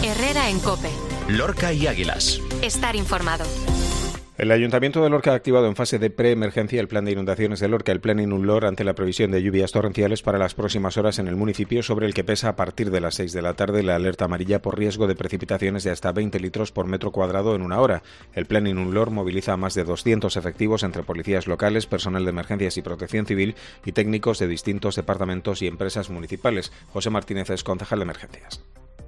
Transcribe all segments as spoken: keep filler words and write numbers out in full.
Herrera en COPE. Lorca y Águilas. Estar informado. El Ayuntamiento de Lorca ha activado en fase de preemergencia el plan de inundaciones de Lorca, el plan Inunlor, ante la previsión de lluvias torrenciales para las próximas horas en el municipio, sobre el que pesa a partir de las seis de la tarde la alerta amarilla por riesgo de precipitaciones de hasta veinte litros por metro cuadrado en una hora. El plan Inunlor moviliza a más de doscientos efectivos entre policías locales, personal de emergencias y protección civil y técnicos de distintos departamentos y empresas municipales. José Martínez es concejal de emergencias.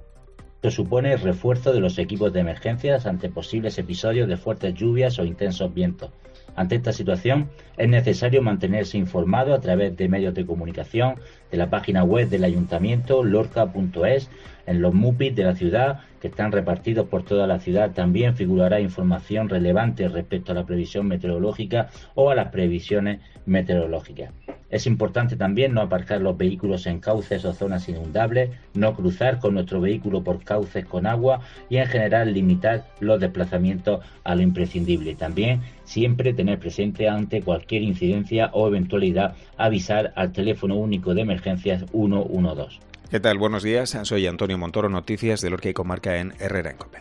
Esto supone el refuerzo de los equipos de emergencias ante posibles episodios de fuertes lluvias o intensos vientos. Ante esta situación, es necesario mantenerse informado a través de medios de comunicación, de la página web del Ayuntamiento, lorca punto es, en los MUPIs de la ciudad, que están repartidos por toda la ciudad. También figurará información relevante respecto a la previsión meteorológica o a las previsiones meteorológicas. Es importante también no aparcar los vehículos en cauces o zonas inundables, no cruzar con nuestro vehículo por cauces con agua y en general limitar los desplazamientos a lo imprescindible. También siempre tener presente ante cualquier incidencia o eventualidad avisar al teléfono único de emergencias uno uno dos. ¿Qué tal? Buenos días. Soy Antonio Montoro, noticias de Lorca y Comarca en Herrera en COPE.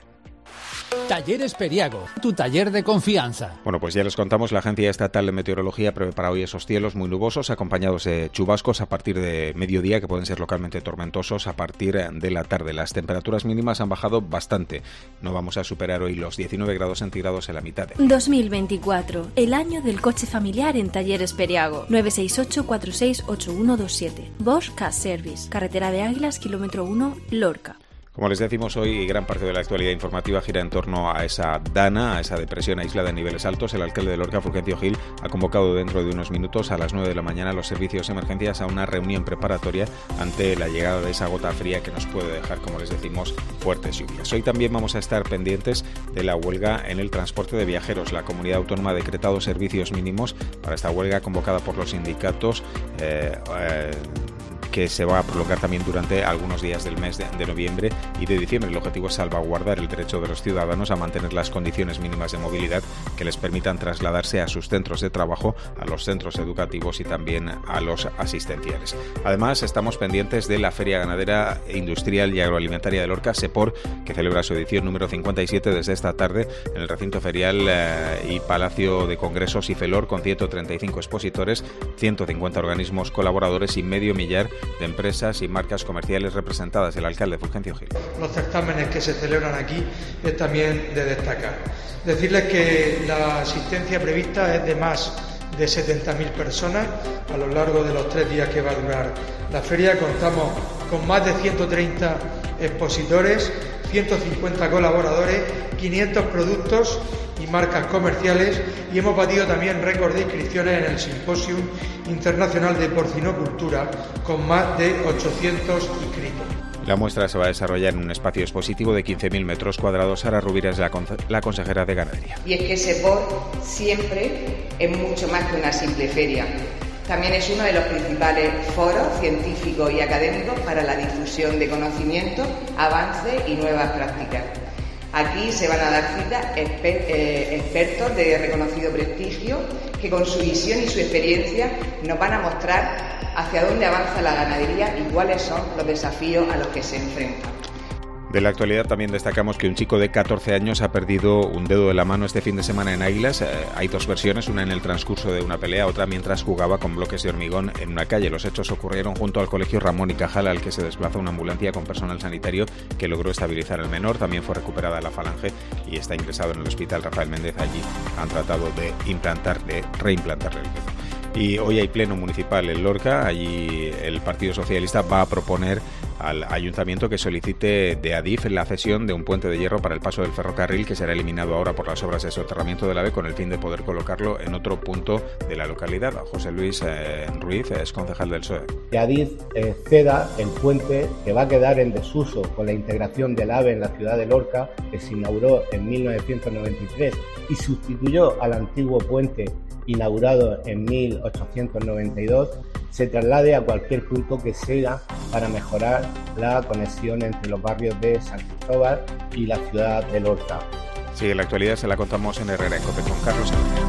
Talleres Periago, tu taller de confianza. Bueno, pues ya les contamos, la Agencia Estatal de Meteorología prevé para hoy esos cielos muy nubosos, acompañados de chubascos a partir de mediodía, que pueden ser localmente tormentosos a partir de la tarde. Las temperaturas mínimas han bajado bastante. No vamos a superar hoy los diecinueve grados centígrados en la mitad. De... dos mil veinticuatro, el año del coche familiar en Talleres Periago. nueve seis ocho, cuatro seis ocho uno dos siete. Bosch Car Service, carretera de Águilas, kilómetro uno, Lorca. Como les decimos hoy, gran parte de la actualidad informativa gira en torno a esa DANA, a esa depresión aislada en niveles altos. El alcalde de Lorca, Fulgencio Gil, ha convocado dentro de unos minutos a las nueve de la mañana a los servicios de emergencias a una reunión preparatoria ante la llegada de esa gota fría que nos puede dejar, como les decimos, fuertes lluvias. Hoy también vamos a estar pendientes de la huelga en el transporte de viajeros. La comunidad autónoma ha decretado servicios mínimos para esta huelga convocada por los sindicatos eh, eh, que se va a prolongar también durante algunos días del mes de, de noviembre y de diciembre. El objetivo es salvaguardar el derecho de los ciudadanos a mantener las condiciones mínimas de movilidad que les permitan trasladarse a sus centros de trabajo, a los centros educativos y también a los asistenciales. Además, estamos pendientes de la Feria Ganadera, Industrial y Agroalimentaria de Lorca, SEPOR, que celebra su edición número cincuenta y siete desde esta tarde en el recinto ferial eh, y Palacio de Congresos y FELOR, con ciento treinta y cinco expositores, ciento cincuenta organismos colaboradores y medio millar de empresas y marcas comerciales representadas. El alcalde Fulgencio Gil. Los certámenes que se celebran aquí es también de destacar. Decirles que la asistencia prevista es de más de setenta mil personas a lo largo de los tres días que va a durar la feria. Contamos con más de ciento treinta expositores, ciento cincuenta colaboradores, quinientos productos y marcas comerciales, y hemos batido también récord de inscripciones en el Simposium Internacional de Porcinocultura con más de ochocientos inscritos. La muestra se va a desarrollar en un espacio expositivo de quince mil metros cuadrados. Sara Rubira es la, conce- la consejera de Ganadería. Y es que SEPOR siempre es mucho más que una simple feria. También es uno de los principales foros científicos y académicos para la difusión de conocimientos, avances y nuevas prácticas. Aquí se van a dar cita exper- eh, expertos de reconocido prestigio que con su visión y su experiencia nos van a mostrar hacia dónde avanza la ganadería y cuáles son los desafíos a los que se enfrentan. De la actualidad también destacamos que un chico de catorce años ha perdido un dedo de la mano este fin de semana en Águilas. Eh, hay dos versiones, una en el transcurso de una pelea, otra mientras jugaba con bloques de hormigón en una calle. Los hechos ocurrieron junto al colegio Ramón y Cajal, al que se desplazó una ambulancia con personal sanitario que logró estabilizar al menor. También fue recuperada la falange y está ingresado en el hospital Rafael Méndez. Allí han tratado de implantarle, reimplantarle el dedo. Y hoy hay pleno municipal en Lorca. Allí el Partido Socialista va a proponer al ayuntamiento que solicite de Adif la cesión de un puente de hierro para el paso del ferrocarril, que será eliminado ahora por las obras de soterramiento del AVE, con el fin de poder colocarlo en otro punto de la localidad. José Luis eh, Ruiz es concejal del P S O E. Que Adif eh, ceda el puente, que va a quedar en desuso con la integración del AVE en la ciudad de Lorca, que se inauguró en mil novecientos noventa y tres y sustituyó al antiguo puente inaugurado en mil ochocientos noventa y dos, se traslade a cualquier punto que sea para mejorar la conexión entre los barrios de San Cristóbal y la ciudad de Lorca. Sí, en la actualidad se la contamos en Herrera en COPE con Carlos Herrera.